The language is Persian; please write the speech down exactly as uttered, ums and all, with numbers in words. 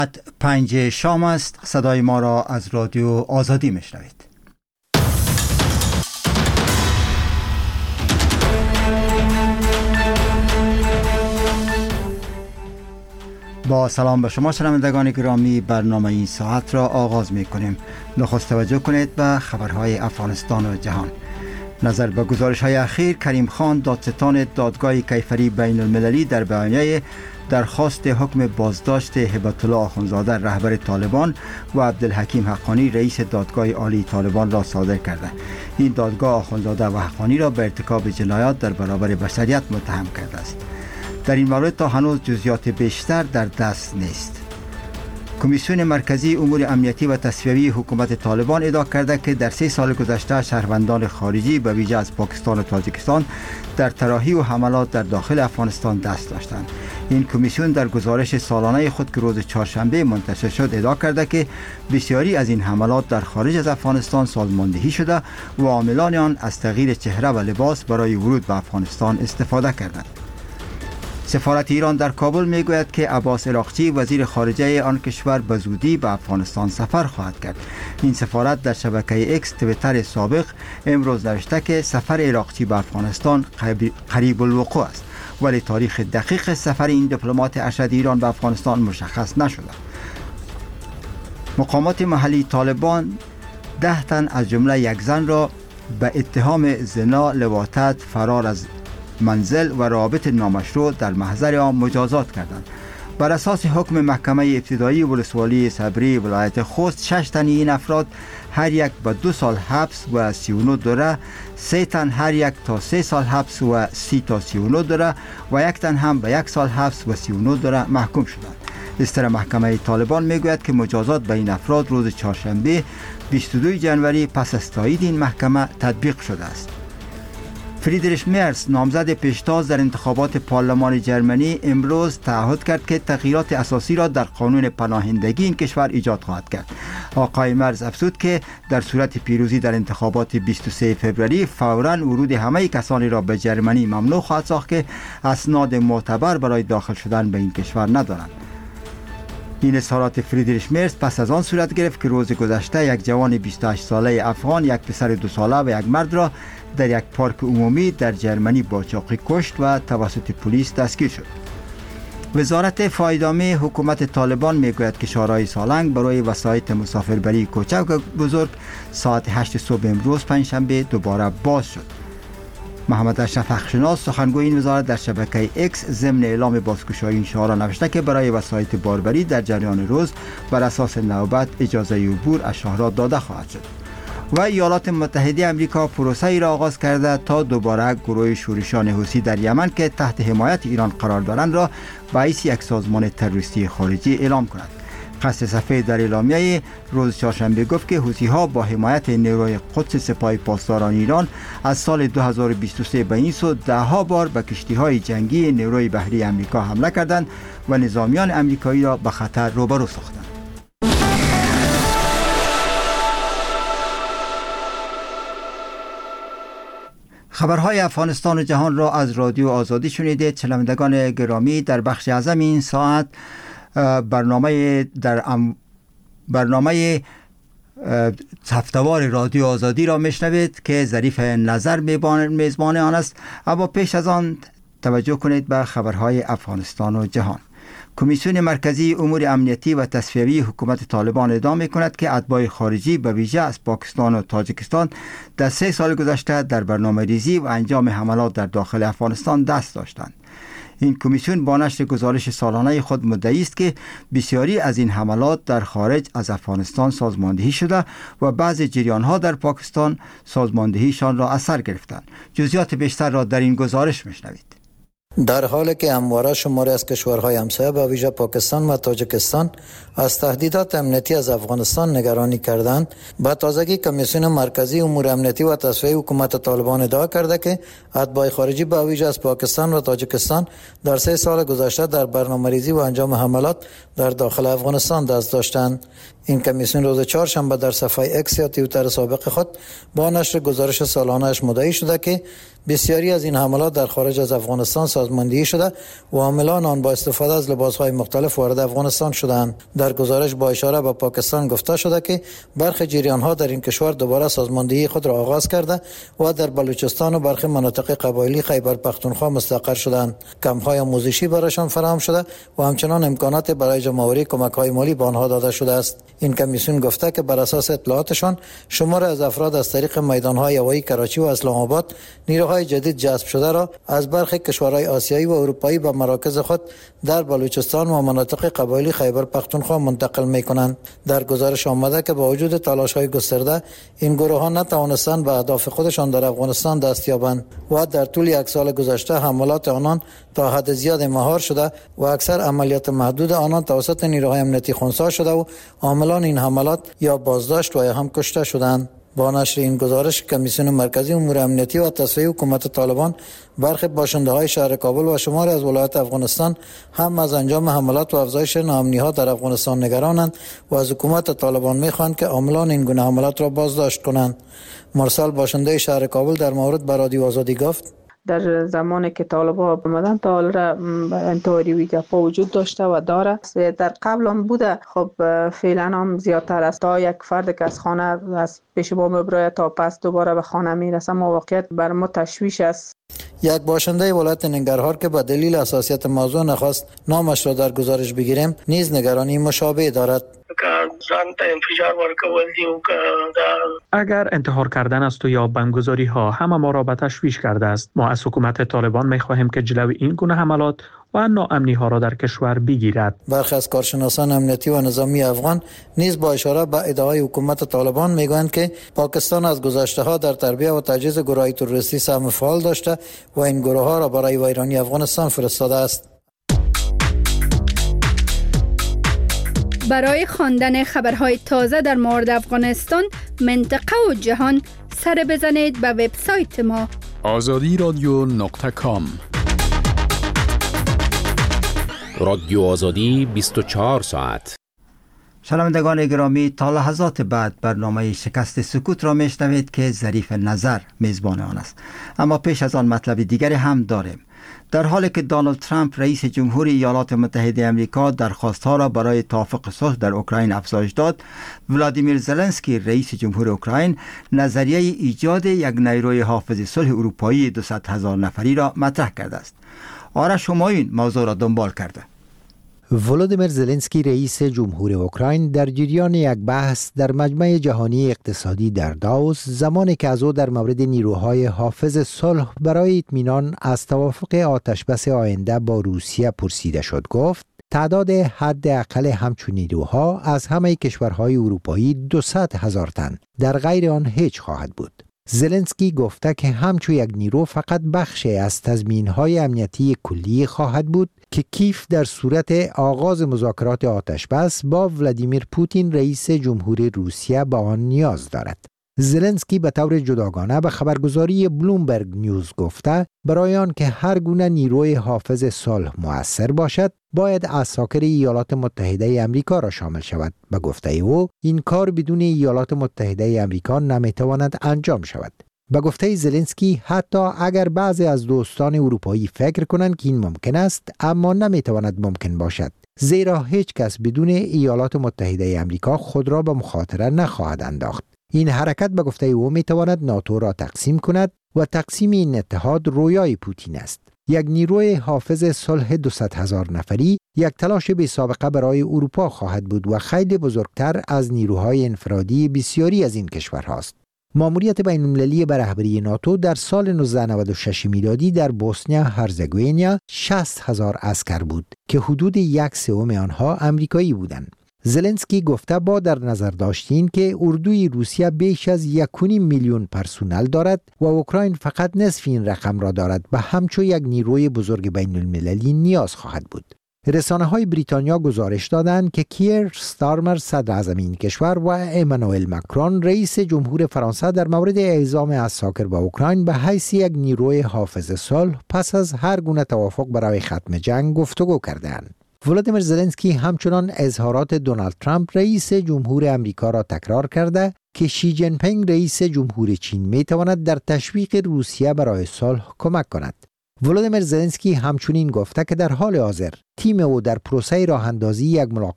پنج شام است. صدای ما را از رادیو آزادی میشنوید. با سلام به شما شنوندگان گرامی، برنامه این ساعت را آغاز می کنیم. نخست توجه کنید به خبرهای افغانستان و جهان. نظر به گزارش های اخیر، کریم خان دادستان دادگاه کیفری بین المللی در بیانیه درخواست حکم بازداشت هبت الله آخوندزاده رهبر طالبان و عبدالحکیم حقانی رئیس دادگاه عالی طالبان را صادر کرده. این دادگاه آخوندزاده و حقانی را به ارتکاب جنایات در برابر بشریت متهم کرده است. در این مورد تا هنوز جزئیات بیشتر در دست نیست. کمیسیون مرکزی امور امنیتی و تصفیوی حکومت طالبان ادعا کرده که در سه سال گذشته شهروندان خارجی به ویژه از پاکستان و تاجیکستان در طراحی و حملات در داخل افغانستان دست داشتند. این کمیسیون در گزارش سالانه خود که روز چهارشنبه منتشر شد ادعا کرده که بسیاری از این حملات در خارج از افغانستان سازماندهی شده و عاملان آن از تغییر چهره و لباس برای ورود به افغانستان استفاده کردند. سفارت ایران در کابل میگوید که عباس عراقچی وزیر خارجه آن کشور به زودی به افغانستان سفر خواهد کرد. این سفارت در شبکه اکس تویتر سابق امروز نوشته که سفر عراقچی به افغانستان قریب الوقوع است، ولی تاریخ دقیق سفر این دیپلمات ارشد ایران به افغانستان مشخص نشده. مقامات محلی طالبان ده تن از جمله یک زن را به اتهام زنا، لواطت، فرار از منزل و رابط نامشروع در محضر آن مجازات کردند. بر اساس حکم محکمه ابتدایی ولسوالی صبری ولایت خوست، شش تن این افراد هر یک به دو سال حبس و سی و نه دوره، سه تن هر یک تا سه سال حبس و سی تا سی و نه دوره و یک تن هم به یک سال حبس و سی و نه دوره محکوم شدند. استر محکمه طالبان میگوید که مجازات به این افراد روز چهارشنبه بیست و دو ژانویه پس از تایید این محکمه تطبیق شده است. فریدریش مرز، نامزد پیشتاز در انتخابات پارلمان جرمنی، امروز تعهد کرد که تغییرات اساسی را در قانون پناهندگی این کشور ایجاد خواهد کرد. آقای مرز افزود که در صورت پیروزی در انتخابات بیست و سوم فوریه فوراً ورود همه کسانی را به جرمنی ممنوع خواهد ساخت که اسناد معتبر برای داخل شدن به این کشور ندارند. این اظهارات فریدریش مرز پس از آن صورت گرفت که روز گذشته یک جوان بیست و هشت ساله افغان یک پسر دو ساله و یک مرد را در یک پارک عمومی در جرمنی با چاقو کشت و توسط پلیس دستگیر شد. وزارت فایدامه حکومت طالبان میگوید که شورای سالنگ برای وسایط مسافربری کوچک و بزرگ ساعت هشت صبح امروز پنجشنبه دوباره باز شد. محمد اشرف حقشناس، سخنگوی این وزارت، در شبکه اکس ضمن اعلام بازگشایی این شورا نوشته که برای وسایط باربری در جریان روز بر اساس نوبت اجازه عبور از شهرها داده خواهد شد. و ایالات متحده آمریکا پروسه ای را آغاز کرده تا دوباره گروه شورشیان حوثی در یمن که تحت حمایت ایران قرار دارند را به حیث یک سازمان تروریستی خارجی اعلام کند. قصر سفید در اعلامیه روز چهارشنبه گفت که حوثی‌ها با حمایت نیروی قدس سپاه پاسداران ایران از سال دو هزار و بیست و سه به این سو ده ها بار به کشتی‌های جنگی نیروی بحری آمریکا حمله کردند و نظامیان آمریکایی را به خطر روبرو ساختند. خبرهای افغانستان و جهان را از رادیو آزادی شنیدید. شنوندگان گرامی، در بخش اعظم این ساعت برنامه در ام برنامه هفته‌وار رادیو آزادی را میشنوید که ظریف نظر میزبان آن است. اما پیش از آن توجه کنید به خبرهای افغانستان و جهان. کمیسیون مرکزی امور امنیتی و تصفیوی حکومت طالبان ادعا می‌کند که اتباع خارجی به ویژه از پاکستان و تاجیکستان در سه سال گذشته در برنامه‌ریزی و انجام حملات در داخل افغانستان دست داشتند. این کمیسیون با نشر گزارش سالانه خود مدعی است که بسیاری از این حملات در خارج از افغانستان سازماندهی شده و بعضی جریان‌ها در پاکستان سازماندهیشان را از سر گرفتند. جزئیات بیشتر را در این گزارش می‌شنوید. در حالی که همواره شماری از کشورهای همسایه به ویژه پاکستان و تاجیکستان از تهدیدات امنیتی از افغانستان نگرانی کردند، با تازگی کمیسیون مرکزی امور امنیتی و تصفیه حکومت طالبان ادعا کرده که اتباع خارجی به ویژه از پاکستان و تاجیکستان در سه سال گذشته در برنامه‌ریزی و انجام حملات در داخل افغانستان دست داشتند. این کمیسیون روز چهارشنبه در صفحه اکس یا توییتر سابق خود با نشر گزارش سالانه‌اش مدعی شده که بسیاری از این حملات در خارج از افغانستان سازماندهی شده و حاملان آن با استفاده از لباس‌های مختلف وارد افغانستان شدند. در گزارش با اشاره به پاکستان گفته شده که برخی جریان‌ها در این کشور دوباره سازماندهی خود را آغاز کرده و در بلوچستان و برخی مناطق قبایلی خیبر پختونخوا مستقر شدند. کمپ‌های آموزشی برایشان فراهم شده و همچنان امکانات برای جمع‌آوری کمک‌های مالی به آنها داده شده است. این کمیسیون گفته که بر اساس اطلاعاتشان شمار از افراد از طریق میدان‌های هوایی کراچی و اسلام آباد نیروهای جدید جذب شده را از برخی کشورهای آسیایی و اروپایی به مراکز خود در بلوچستان و مناطق قبایلی خیبر پختونخوا منتقل می‌کنند. در گزارش آمده که با وجود تلاش‌های گسترده این گروه‌ها نتوانستند به اهداف خودشان در افغانستان دست یابند و در طول یک سال گذشته حملات آنان تا حد زیاد مهار شده و اکثر عملیات محدود آنان توسط نیروهای امنیتی خنثی شده و عاملان این حملات یا بازداشت و یا هم کشته شدند. با نشر این گزارش کمیسیون مرکزی امور امنیتی و تصفیه حکومت طالبان برخی باشنده‌های شهر کابل و شماری از ولایات افغانستان هم از انجام حملات و افزایش ناامنی‌ها در افغانستان نگرانند و از حکومت طالبان می‌خواهند که عاملان این گونه حملات را بازداشت کنند. مرسل باشنده شهر کابل در مورد به رادیو آزادی گفت: در زمانی که طالبان آمدن تا حال را انتحاری ویژه وجود داشته و داره. در قبل هم بوده، خب فعلا هم زیادتر است. تا یک فرد که از خانه از پیش با مبرای تا پس دوباره به خانه میرسه، واقعیت بر ما تشویش است. یک باشنده ولایت ننگرهار که به دلیل حساسیت موضوع نخواست نامش را در گزارش بگیریم نیز نگرانی مشابه دارد. اگر انتحار کردن است و یا بمبگذاری ها همه ما را به تشویش کرده است. ما از حکومت طالبان می خواهیم که جلوی این گونه حملات و ناامنی ها را در کشور بگیرد. برخی از کارشناسان امنیتی و نظامی افغان نیز با اشاره به ادعای حکومت طالبان میگویند که پاکستان از گذشته ها در تربیت و تجهیز گروه‌های تروریستی سهم فعال داشته و این گروه ها را برای ویرانی افغانستان فرستاده است. برای خواندن خبرهای تازه در مورد افغانستان، منطقه و جهان، سر بزنید به وبسایت ما آزادی رادیو نقطه کام. رادیو آزادی بیست و چهار ساعت. شنوندگان گرامی، تا لحظات بعد برنامه شکست سکوت را میشنوید که ظریف نظر میزبان آن است. اما پیش از آن مطلب دیگری هم داریم. در حالی که دونالد ترامپ رئیس جمهوری ایالات متحده آمریکا درخواست‌ها را برای توافق صلح در اوکراین افزایش داد، ولادیمیر زلنسکی رئیس جمهور اوکراین نظریه ایجاد یک نیروی حافظ صلح اروپایی دویست هزار نفری را مطرح کرده است. آرش همایون موضوع را دنبال کرده. ولادیمیر زلنسکی رئیس جمهور اوکراین در جریان یک بحث در مجمع جهانی اقتصادی در داووس، زمانی که از او در مورد نیروهای حافظ صلح برای اطمینان از توافق آتشبس آینده با روسیه پرسیده شد، گفت تعداد حداقل همچون نیروها از همه کشورهای اروپایی دویست هزار تن، در غیر آن هیچ خواهد بود. زلنسکی گفته که همچون یک نیرو فقط بخشی از تضمین‌های امنیتی کلی خواهد بود که کیف در صورت آغاز مذاکرات آتشبس با ولادیمیر پوتین رئیس جمهور روسیه به آن نیاز دارد. زلنسکی به طور جداگانه به خبرگزاری بلومبرگ نیوز گفته برای آن که هر گونه نیروی حافظ صلح مؤثر باشد باید عساکر ایالات متحده آمریکا را شامل شود. به گفته او این کار بدون ایالات متحده آمریکا نمیتواند انجام شود. به گفته زلنسکی حتی اگر بعضی از دوستان اروپایی فکر کنند که این ممکن است، اما نمیتواند ممکن باشد، زیرا هیچ کس بدون ایالات متحده آمریکا خود را به مخاطره نخواهد انداخت. این حرکت به گفته او میتواند ناتو را تقسیم کند و تقسیم این اتحاد رویای پوتین است. یک نیروی حافظ صلح دویست هزار نفری یک تلاش بی سابقه برای اروپا خواهد بود و خیلی بزرگتر از نیروهای انفرادی بسیاری از این کشورهاست. ماموریت بین‌المللی به رهبری ناتو در سال نوزده نود و شش میلادی در بوسنیا هرزگوینیا شصت هزار عسکر بود که حدود یک سوم آنها امریکایی بودند. زلنسکی گفته با در نظر داشتین که اردوی روسیه بیش از یک و نیم میلیون پرسونل دارد و اوکراین فقط نصف این رقم را دارد، به همچون یک نیروی بزرگ بین المللی نیاز خواهد بود. رسانه های بریتانیا گزارش دادند که کیر ستارمر صدر اعظم این کشور و امانوئل مکرون رئیس جمهور فرانسه در مورد اعزام عساکر به اوکراین به حیث یک نیروی حافظ صلح پس از هر گونه توافق برای ختم جنگ گفتگو کردند. ولادیمیر زلنسکی همچنان اظهارات دونالد ترامپ رئیس جمهور امریکا را تکرار کرده که شی جین پینگ رئیس جمهور چین می تواند در تشویق روسیه برای صلح کمک کند. ولادیمیر زلنسکی همچنین گفته که در حال حاضر تیم او در پروسه راه اندازی یک ملاقات